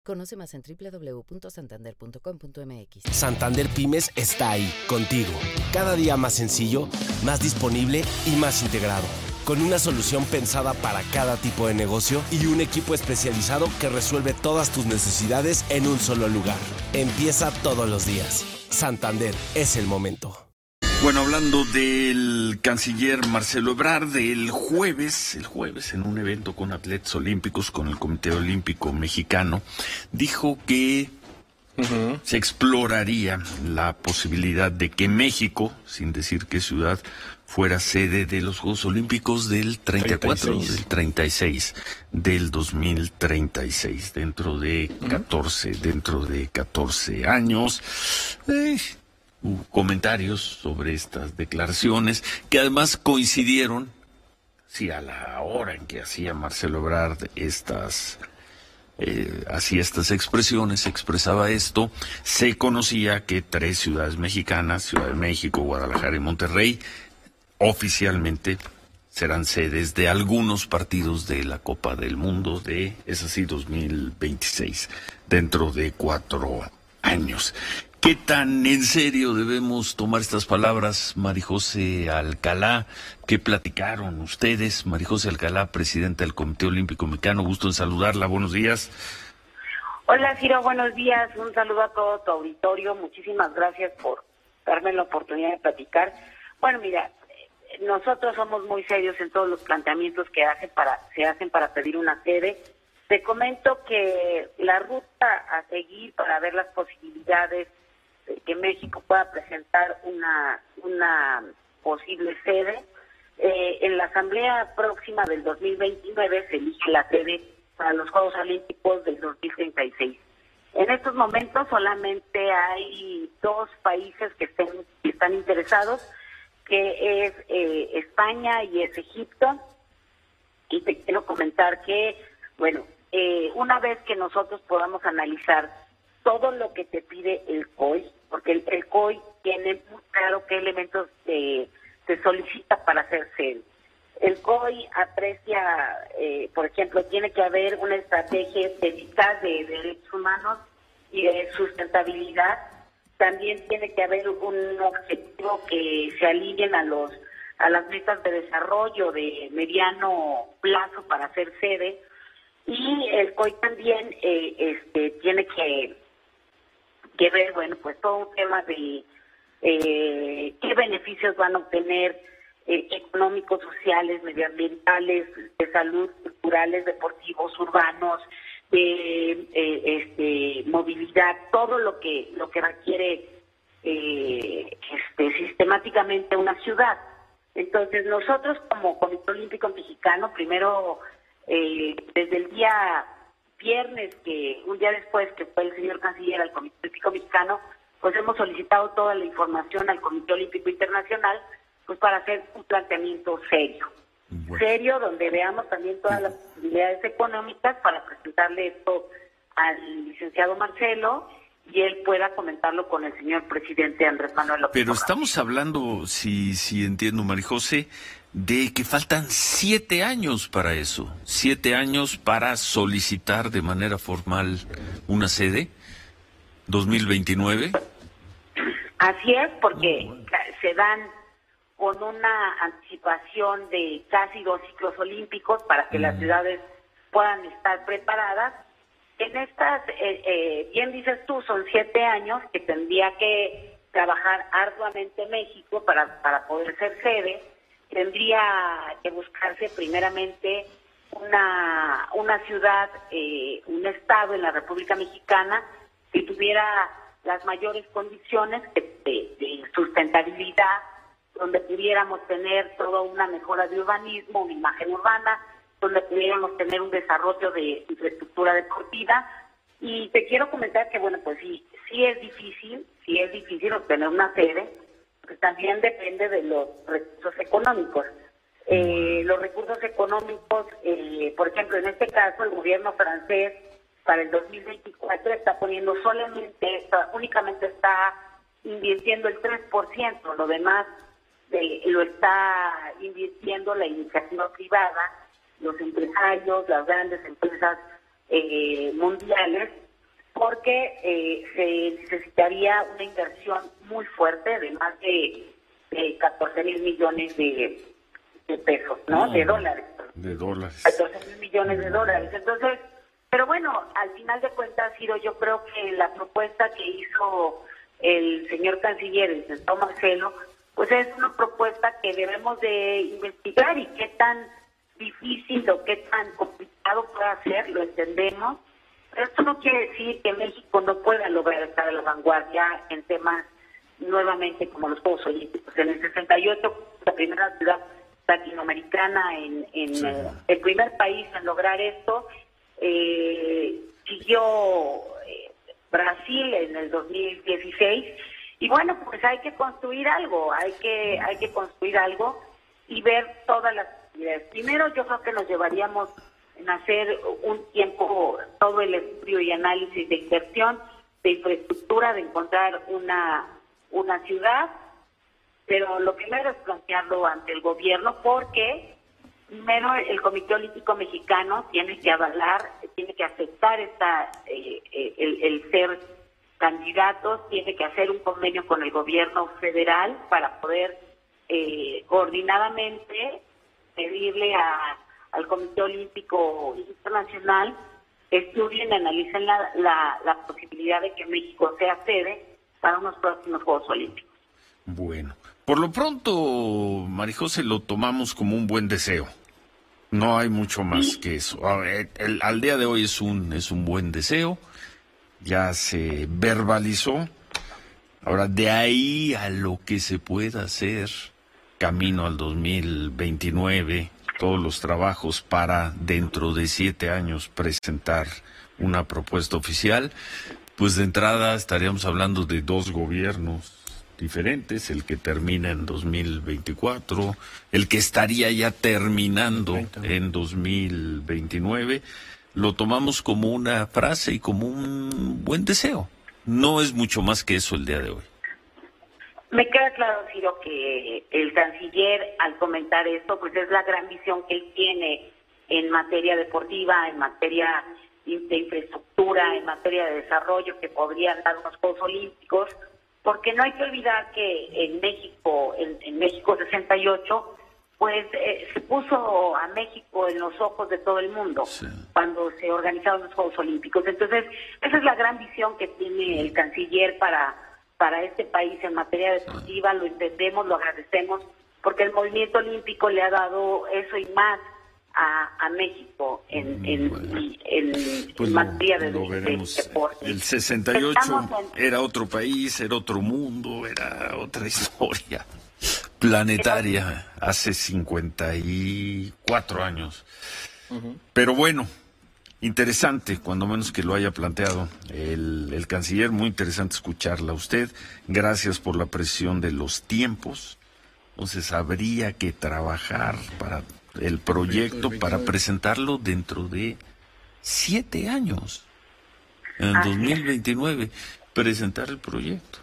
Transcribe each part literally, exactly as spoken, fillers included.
Conoce más en doble u doble u doble u punto santander punto com punto m x. Santander Pymes está ahí, contigo. Cada día más sencillo, más disponible y más integrado. Con una solución pensada para cada tipo de negocio y un equipo especializado que resuelve todas tus necesidades en un solo lugar. Empieza todos los días. Santander, es el momento. Bueno, hablando del canciller Marcelo Ebrard, el jueves, el jueves en un evento con atletas olímpicos, con el Comité Olímpico Mexicano, dijo que uh-huh. se exploraría la posibilidad de que México, sin decir qué ciudad, fuera sede de los Juegos Olímpicos del treinta y cuatro, treinta y seis. Del treinta y seis, del dos mil treinta y seis, dentro de catorce, uh-huh. dentro de catorce años. Eh, Hubo comentarios sobre estas declaraciones que además coincidieron, sí, a la hora en que hacía Marcelo Ebrard estas, eh, hacía estas expresiones, expresaba esto, se conocía que tres ciudades mexicanas, Ciudad de México, Guadalajara y Monterrey, oficialmente serán sedes de algunos partidos de la Copa del Mundo de, es así, dos mil veintiséis, dentro de cuatro años. ¿Qué tan en serio debemos tomar estas palabras, Marijose Alcalá? ¿Qué platicaron ustedes? Marijose Alcalá, presidenta del Comité Olímpico Mexicano, gusto en saludarla, buenos días. Hola, Ciro, buenos días, un saludo a todo tu auditorio, muchísimas gracias por darme la oportunidad de platicar. Bueno, mira, nosotros somos muy serios en todos los planteamientos que hacen para, se hacen para pedir una sede. Te comento que la ruta a seguir para ver las posibilidades que México pueda presentar una una posible sede. Eh, en la asamblea próxima del dos mil veintinueve se elige la sede para los Juegos Olímpicos del dos mil treinta y seis. En estos momentos solamente hay dos países que, estén, que están interesados, que es eh, España y es Egipto. Y te quiero comentar que, bueno, eh, una vez que nosotros podamos analizar todo lo que te pide el C O I, porque el, el C O I tiene muy claro qué elementos te, te solicita para hacer sede. El C O I aprecia, eh, por ejemplo, tiene que haber una estrategia eficaz de derechos humanos y de sustentabilidad. También tiene que haber un objetivo que se alineen a los a las metas de desarrollo de mediano plazo para hacer sede. Y el C O I también eh, este, tiene que que ver, bueno, pues todo un tema de eh, qué beneficios van a obtener eh, económicos, sociales, medioambientales, de salud, culturales, deportivos, urbanos, de eh, este, movilidad, todo lo que lo que requiere eh, este, sistemáticamente una ciudad. Entonces nosotros como Comité Olímpico Mexicano, primero eh, desde el día viernes, que un día después que fue el señor canciller al Comité Olímpico Mexicano, pues hemos solicitado toda la información al Comité Olímpico Internacional, pues para hacer un planteamiento serio, bueno. serio, donde veamos también todas las posibilidades económicas para presentarle esto al licenciado Marcelo y él pueda comentarlo con el señor presidente Andrés Manuel López Pero Obrador. Estamos hablando, si, si entiendo, Marijose, de que faltan siete años para eso, siete años para solicitar de manera formal una sede, dos mil veintinueve. Así es, porque oh, bueno. se dan con una anticipación de casi dos ciclos olímpicos para que mm. las ciudades puedan estar preparadas. En estas, eh, eh, bien dices tú, son siete años que tendría que trabajar arduamente México para, para poder ser sede. Tendría que buscarse primeramente una una ciudad, eh, un estado en la República Mexicana que tuviera las mayores condiciones de, de, de sustentabilidad, donde pudiéramos tener toda una mejora de urbanismo, una imagen urbana, donde pudiéramos tener un desarrollo de infraestructura deportiva. Y te quiero comentar que, bueno, pues sí, sí es difícil, sí es difícil obtener una sede, pues también depende de los recursos económicos. Eh, los recursos económicos, eh, por ejemplo, en este caso, el gobierno francés para el dos mil veinticuatro está poniendo solamente, únicamente está invirtiendo el tres por ciento, lo demás eh, lo está invirtiendo la iniciativa privada, los empresarios, las grandes empresas eh, mundiales, porque eh, se necesitaría una inversión muy fuerte de más de, de catorce mil millones de, de pesos, ¿no? No, de dólares. De dólares. catorce mil millones de dólares. Entonces, pero bueno, al final de cuentas, Ciro, yo creo que la propuesta que hizo el señor canciller, el señor Marcelo, pues es una propuesta que debemos de investigar y qué tan difícil o qué tan complicado puede ser, lo entendemos. Pero esto no quiere decir que México no pueda lograr estar a la vanguardia en temas nuevamente como los Juegos Olímpicos. En el sesenta y ocho, la primera ciudad latinoamericana, en, en sí. eh, el primer país en lograr esto, eh, siguió eh, Brasil en el dos mil dieciséis, y bueno, pues hay que construir algo, hay que hay que construir algo y ver todas las actividades. Primero, yo creo que nos llevaríamos en hacer un tiempo todo el estudio y análisis de inversión, de infraestructura, de encontrar una una ciudad, pero lo primero es plantearlo ante el gobierno, porque primero el Comité Olímpico Mexicano tiene que avalar, tiene que aceptar esta eh, el, el ser candidatos, tiene que hacer un convenio con el gobierno federal para poder eh, coordinadamente pedirle a, al Comité Olímpico Internacional que estudien, analicen la, la, la posibilidad de que México sea sede para unos próximos Juegos Olímpicos. Bueno, por lo pronto, Marijose, lo tomamos como un buen deseo. No hay mucho más que eso. El, el, al día de hoy es un es un buen deseo. Ya se verbalizó. Ahora, de ahí a lo que se pueda hacer, camino al dos mil veintinueve, todos los trabajos para dentro de siete años presentar una propuesta oficial, pues de entrada estaríamos hablando de dos gobiernos diferentes, el que termina en dos mil veinticuatro, el que estaría ya terminando en dos mil veintinueve, lo tomamos como una frase y como un buen deseo. No es mucho más que eso el día de hoy. Me queda claro, Ciro, que el canciller, al comentar esto, pues es la gran visión que él tiene en materia deportiva, en materia de infraestructura, en materia de desarrollo, que podrían dar unos Juegos Olímpicos, porque no hay que olvidar que en México, en, en México sesenta y ocho, pues eh, se puso a México en los ojos de todo el mundo, sí, cuando se organizaron los Juegos Olímpicos. Entonces, esa es la gran visión que tiene el canciller para, para este país en materia deportiva. Lo entendemos, lo agradecemos, porque el movimiento olímpico le ha dado eso y más a, a México en, en, bueno, en, pues en materia lo, de, lo veremos. de deporte. El sesenta y ocho en... era otro país, era otro mundo, era otra historia planetaria, hace cincuenta y cuatro años. Uh-huh. Pero bueno, interesante, cuando menos que lo haya planteado el, el canciller, muy interesante escucharla a usted. Gracias por la presión de los tiempos. Entonces habría que trabajar para el proyecto, para presentarlo dentro de siete años, en el dos mil veintinueve, presentar el proyecto.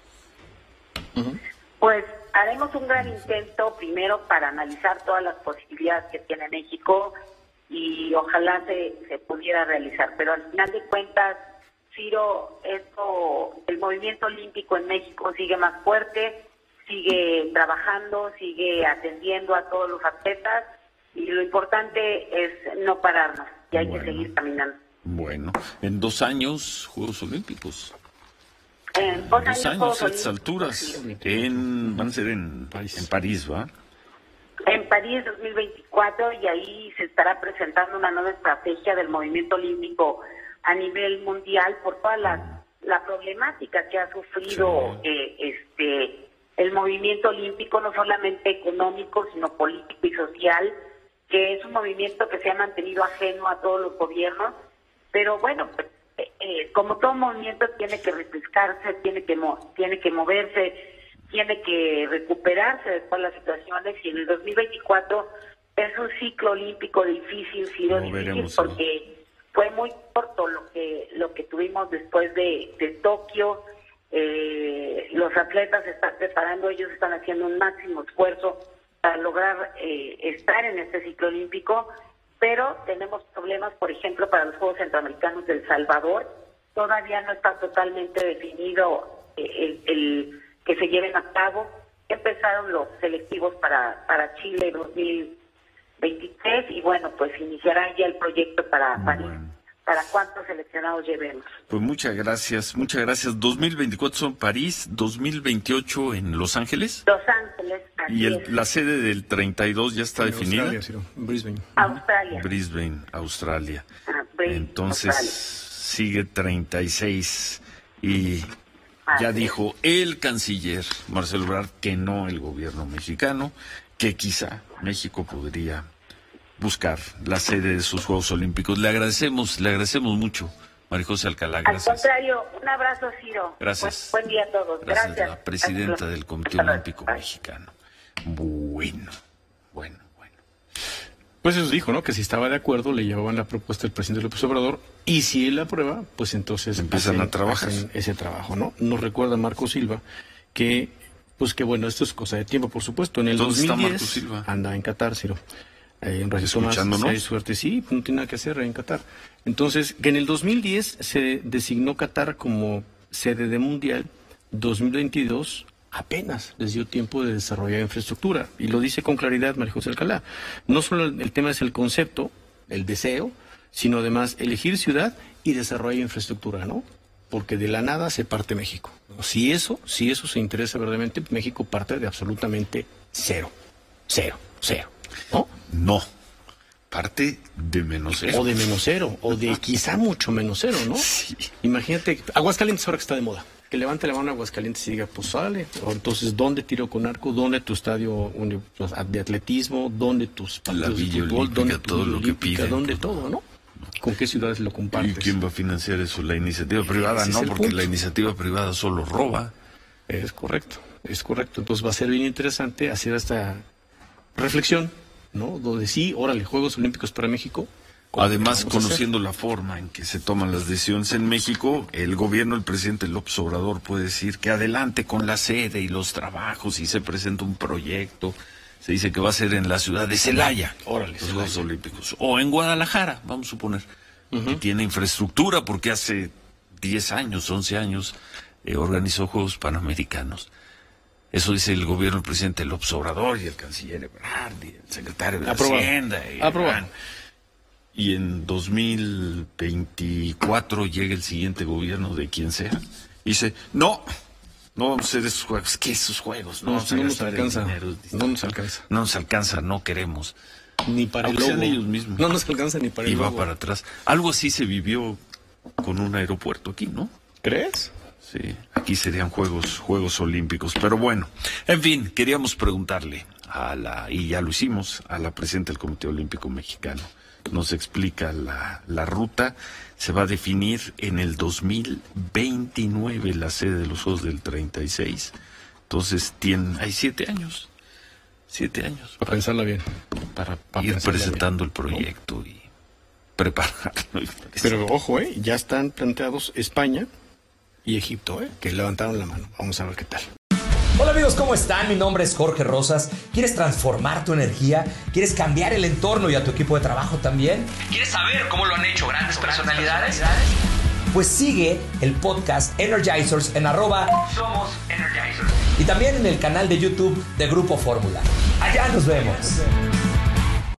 Uh-huh. Pues haremos un gran intento primero para analizar todas las posibilidades que tiene México y ojalá se, se pudiera realizar, pero al final de cuentas, Ciro, esto, el movimiento olímpico en México sigue más fuerte, sigue trabajando, sigue atendiendo a todos los atletas, y lo importante es no pararnos, y hay bueno, que seguir caminando. Bueno, en dos años, Juegos Olímpicos. En dos, dos años, años a estas alturas, en, van a ser en París, en París, ¿va? En París dos mil veinticuatro, y ahí se estará presentando una nueva estrategia del movimiento olímpico a nivel mundial por toda la, la problemática que ha sufrido sí. eh, este el movimiento olímpico, no solamente económico, sino político y social, que es un movimiento que se ha mantenido ajeno a todos los gobiernos, pero bueno, pues, eh, como todo movimiento tiene que refrescarse, tiene que mo- tiene que moverse, tiene que recuperarse de todas las situaciones, y en el dos mil veinticuatro es un ciclo olímpico difícil, sí, no difícil veremos, porque ¿no? fue muy corto lo que lo que tuvimos después de, de Tokio. Eh, los atletas se están preparando, ellos están haciendo un máximo esfuerzo para lograr eh, estar en este ciclo olímpico, pero tenemos problemas, por ejemplo, para los Juegos Centroamericanos de El Salvador, todavía no está totalmente definido el, el que se lleven a cabo. Empezaron los selectivos para, para Chile dos mil veintitrés y bueno, pues iniciará ya el proyecto para París. Bueno. ¿Para cuántos seleccionados llevemos? Pues muchas gracias, muchas gracias. dos mil veinticuatro son París, dos mil veintiocho en Los Ángeles. Los Ángeles, así ¿Y el, es. la sede del treinta y dos ya está en definida? Australia, Ciro. Brisbane. Australia. Brisbane, Australia. Ah, Brisbane, Entonces Australia. sigue treinta y seis y Así ya es. dijo el canciller Marcelo Ebrard que no el gobierno mexicano, que quizá México podría buscar la sede de sus Juegos Olímpicos. Le agradecemos, le agradecemos mucho, María José Alcalá. Al Gracias. contrario, un abrazo, Ciro. Gracias. Buen, buen día a todos. Gracias, Gracias. la presidenta Hasta del Comité luego. Olímpico Bye. Mexicano. Bueno, bueno, bueno. Pues eso dijo, ¿no? Que si estaba de acuerdo, le llevaban la propuesta del presidente López Obrador, y si él la aprueba, pues entonces Empiezan hacen, a trabajar. hacen ese trabajo, ¿no? Nos recuerda Marco Silva que, pues que bueno, esto es cosa de tiempo, por supuesto. En el ¿Dónde está dos mil Marco diez Silva? anda en Qatar, Ciro. Eh, en Radio Tomás, ¿Escuchándonos? si hay suerte, sí, no tiene nada que hacer en Qatar. Entonces, que en el dos mil diez se designó Qatar como sede de Mundial, dos mil veintidós apenas les dio tiempo de desarrollar infraestructura. Y lo dice con claridad María José Alcalá. No solo el, el tema es el concepto, el deseo, sino además elegir ciudad y desarrollar infraestructura, ¿no? Porque de la nada se parte México. Si eso, si eso se interesa verdaderamente, México parte de absolutamente cero. Cero, cero. ¿No? No, parte de menos cero. O de menos cero, o de quizá mucho menos cero, ¿no? Sí. Imagínate, Aguascalientes ahora que está de moda, que levante la mano a Aguascalientes y diga, pues sale, o entonces, ¿dónde tiro con arco? ¿Dónde tu estadio uni- de atletismo? ¿Dónde tus La partidos de Villa fútbol? Olímpica, ¿Dónde tu todo Villa lo que Olímpica? piden, ¿Dónde pues, todo, no? ¿Con qué ciudades lo ¿Y compartes? quién va a financiar eso? La iniciativa privada, Ese es no, el porque punto. la iniciativa privada solo roba. Es correcto, es correcto. Entonces va a ser bien interesante hacer esta reflexión, ¿no? Donde sí, órale, Juegos Olímpicos para México. ¿Cómo Además, vamos a hacer? conociendo la forma en que se toman las decisiones en México, el gobierno, el presidente López Obrador puede decir que adelante con la sede y los trabajos y se presenta un proyecto. Se dice que va a ser en la ciudad de Celaya, Órale, los Celaya. Juegos Olímpicos. O en Guadalajara, vamos a suponer. Que tiene infraestructura porque hace diez años, once años, eh, organizó Juegos Panamericanos. Eso dice el gobierno, el presidente López Obrador y el canciller Ebrard y el secretario de Aprobado. Hacienda. Y, Aprobado. y en dos mil veinticuatro llega el siguiente gobierno de quien sea y dice, no, no vamos a hacer esos juegos. ¿Qué esos juegos? No, No, vamos a no nos gastar el alcanza. dinero. No nos alcanza. No nos alcanza, no queremos. Ni para el Aunque sean logo. ellos mismos. No nos alcanza ni para Y el va logo. para atrás. Algo así se vivió con un aeropuerto aquí, ¿no? ¿Crees? Sí, aquí serían Juegos, Juegos Olímpicos. Pero bueno, en fin, queríamos preguntarle a la, y ya lo hicimos, a la presidenta del Comité Olímpico Mexicano. Nos explica la, la ruta. Se va a definir en el dos mil veintinueve la sede de los Juegos del treinta y seis. Entonces, tiene, hay siete años. Siete años. Para pensarla bien. Para, para ir pensarla presentando bien, el proyecto y prepararlo. Pero ojo, ¿eh? Ya están planteados España y Egipto, ¿eh? Que levantaron la mano. Vamos a ver qué tal. Hola amigos, ¿cómo están? Mi nombre es Jorge Rosas. ¿Quieres transformar tu energía? ¿Quieres cambiar el entorno y a tu equipo de trabajo también? ¿Quieres saber cómo lo han hecho grandes personalidades? Pues sigue el podcast Energizers en arroba Somos Energizers. Y también en el canal de YouTube de Grupo Fórmula. Allá nos vemos.